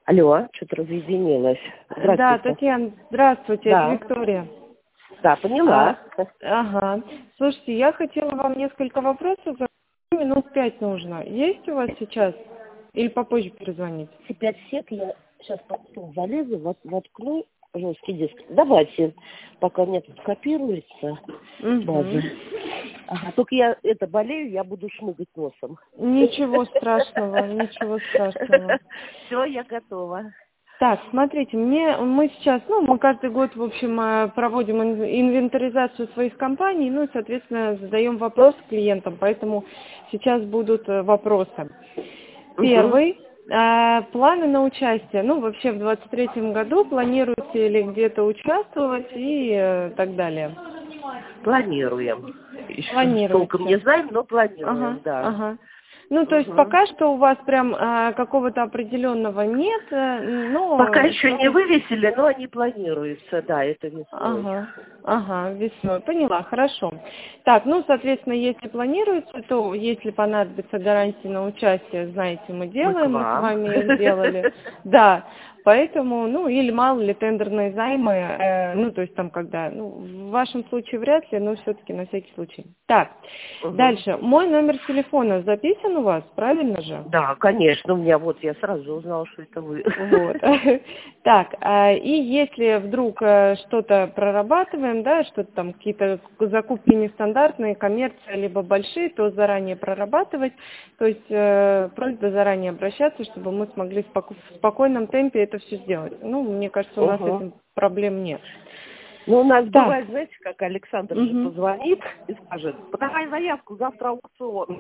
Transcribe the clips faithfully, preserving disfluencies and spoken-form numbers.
Алло, что-то разъединилось. Да, Татьяна, здравствуйте, Да. это Виктория. Да, поняла. А, ага. Слушайте, я хотела вам несколько вопросов задать. Минут пять нужно. Есть у вас сейчас? Или попозже перезвонить? Пять сек я сейчас под стол залезу, вот, воткну жесткий диск. Давайте, пока мне тут копируется база. Угу. Ага, только я это болею, я буду шмыгать носом. Ничего страшного, ничего страшного. Все, я готова. Так, смотрите, мне мы сейчас, ну, мы каждый год, в общем, э, проводим ин- инвентаризацию своих компаний, ну, и, соответственно, задаем вопросы клиентам, поэтому сейчас будут э, вопросы. Угу. Первый. э, Планы на участие. Ну, вообще в двадцать третьем году планируете ли где-то участвовать и э, так далее? Планируем. Еще толком не Планируете? знаем, но планируем, Ага, да. ага. Ну, то есть Угу. пока что у вас прям а, какого-то определенного нет, э, Пока но еще не что-то... вывесили, но они планируются, да, это весной. Ага, ага, весной. Поняла, хорошо. Так, ну, соответственно, если планируется, то если понадобится гарантии на участие, знаете, мы Мы к делаем, мы с вам. вами их сделали. Да, поэтому, ну, или мало ли тендерные займы, э, ну, то есть там когда, ну, в вашем случае вряд ли, но все-таки на всякий случай. Так, Угу. дальше. Мой номер телефона записан у вас, правильно же? Да, конечно, у меня вот, я сразу узнала, что это вы. Вот. Так, а, и если вдруг э, что-то прорабатываем, да, что-то там, какие-то закупки нестандартные, коммерция, либо большие, то заранее прорабатывать, то есть э, просьба заранее обращаться, чтобы мы смогли споко- в спокойном темпе это все сделать. Ну, мне кажется, у нас с Угу. этим проблем нет. Ну, у нас Так, бывает, знаете, как Александр же мгм. позвонит и скажет, подавай заявку, завтра аукцион.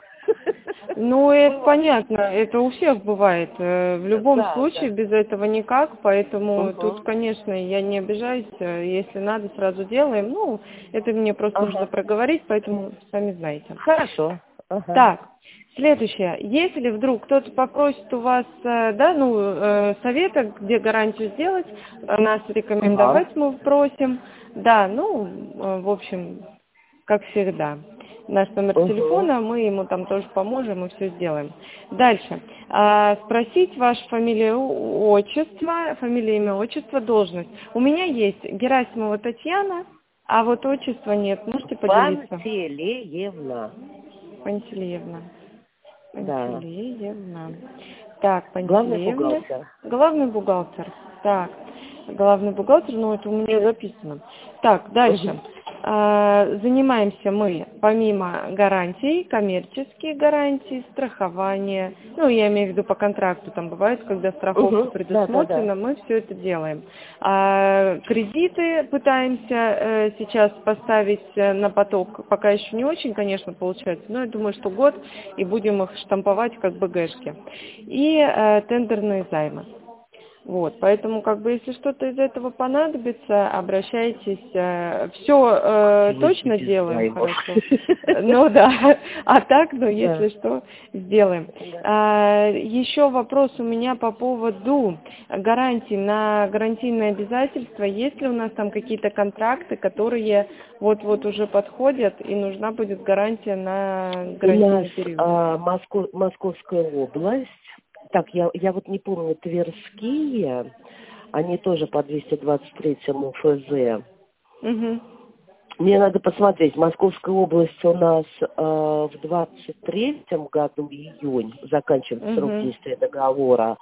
Ну, это Бывает. понятно, это у всех бывает. Э, В любом Да, случае да. без этого никак, поэтому тут, Угу. конечно, я не обижаюсь, э, если надо, сразу делаем. Ну, это мне просто нужно Ага. проговорить, поэтому сами знаете. Хорошо. Ага. Так, следующее. Если вдруг кто-то попросит у вас, э, да, ну, э, совета, где гарантию сделать, э, нас Ага. рекомендовать мы просим. Да, ну, э, в общем, как всегда. Наш номер Угу. телефона, мы ему там тоже поможем и все сделаем. Дальше. А, спросить вашу фамилию, отчество, фамилия, имя, отчество, должность. У меня есть Герасимова Татьяна, а вот отчества нет. Можете поделиться? Пантелеевна. Пантелеевна. Да. Пантелеевна. Так, Главный Пантелеевна. бухгалтер. Главный бухгалтер. Так, главный бухгалтер, ну это у меня записано. Так, Угу. дальше. А, занимаемся мы, помимо гарантий, коммерческие гарантии, страхование, ну я имею в виду по контракту, там бывает, когда страховка Угу. Да, да, да. предусмотрена, мы все это делаем. А, кредиты пытаемся э, сейчас поставить э, на поток, пока еще не очень, конечно, получается, но я думаю, что год, и будем их штамповать как БГшки. И э, тендерные займы. Вот, поэтому, как бы, если что-то из этого понадобится, обращайтесь. Все Хотелось бы точно без делаем займов. хорошо. Ну да, а так, ну Да. если что, сделаем. Да. А, еще вопрос у меня по поводу гарантий на гарантийные обязательства. Есть ли у нас там какие-то контракты, которые вот-вот уже подходят, и нужна будет гарантия на У нас гарантийный период? а, Моско- Московская область. Так, я, я вот не помню, Тверские, они тоже по двести двадцать третьему ФЗ. Угу. Мне надо посмотреть. Московская область у нас э, в двадцать третьем году, июнь, заканчивается срок Угу. действия договора.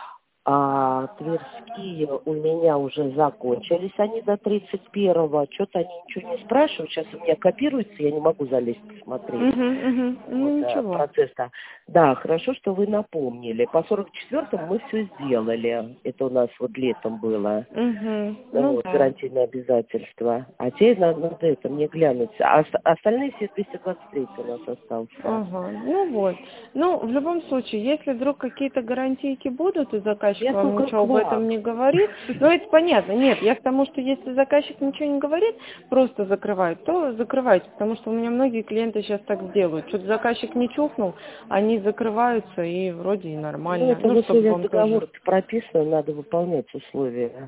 А Тверские у меня уже закончились, они до тридцать первого. Что-то они ничего не спрашивают. Сейчас у меня копируется, я не могу залезть посмотреть. Угу, угу. Вот, Ну э, ничего. процесс-то. Да, хорошо, что вы напомнили. По сорок четвёртому мы все сделали. Это у нас вот летом было. Угу. Ну, Ну вот, да. гарантийные обязательства. А теперь надо, надо это мне глянуть. А ос- остальные все двести двадцать три у нас остался. Ага. Ну вот. Ну, в любом случае, если вдруг какие-то гарантийки будут, и заказчик Я вам только ничего к об этом вам. не говорит, ну это понятно. Нет, я к тому, что если заказчик ничего не говорит, просто закрывает, то закрывайте, потому что у меня многие клиенты сейчас так делают. Что-то заказчик не чухнул, они закрываются, и вроде и Ну, нормально. это в Ну, чтобы условиях вам тоже. договора прописано, надо выполнять условия.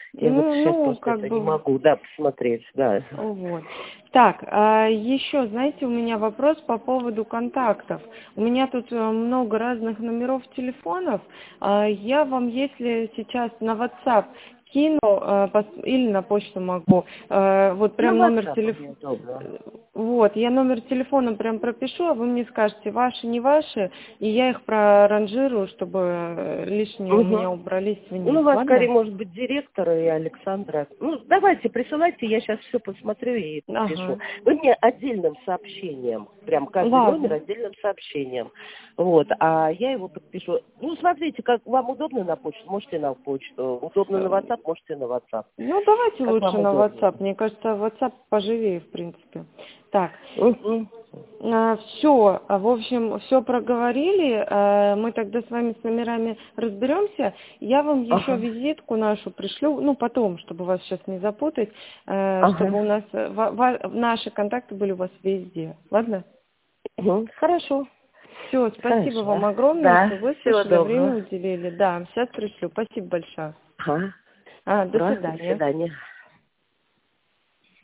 Я Ну, вот сейчас ну, просто как это бы... не могу, да, посмотреть, да. Вот. Так, а еще, знаете, у меня вопрос по поводу контактов. У меня тут э, много разных номеров телефонов. А Я вам, если сейчас на WhatsApp кину, э, пос- или на почту могу, э, вот На прям номер WhatsApp мне телефона. удобно. Вот, я номер телефона прям пропишу, а вы мне скажете, ваши, не ваши, и я их проранжирую, чтобы э, лишние у Угу. меня убрались Ну, у вниз, вас скорее ладно? может быть директор и Александра. Ну, давайте, присылайте, я сейчас все посмотрю и пишу. Ага. Вы мне отдельным сообщением, прям каждый номер Ладно. отдельным сообщением. Вот, а я его подпишу. Ну, смотрите, как вам удобно на почту, можете на почту. Удобно на WhatsApp, можете на WhatsApp. Ну, давайте Как лучше вам на удобно. WhatsApp. Мне кажется, WhatsApp поживее, в принципе. Так, Угу. все, в общем, все проговорили. э, Мы тогда с вами с номерами разберемся. Я вам еще Ага. визитку нашу пришлю, ну, потом, чтобы вас сейчас не запутать, э, чтобы Ага. у нас э, ва- ва- наши контакты были у вас везде. Ладно? Угу. Хорошо. Все, спасибо Хорошо. вам огромное, Да, что всего выслушали, время доброго. уделили. Да, сейчас пришлю. Спасибо большое. Ага. А, до Добро. До свидания. свидания.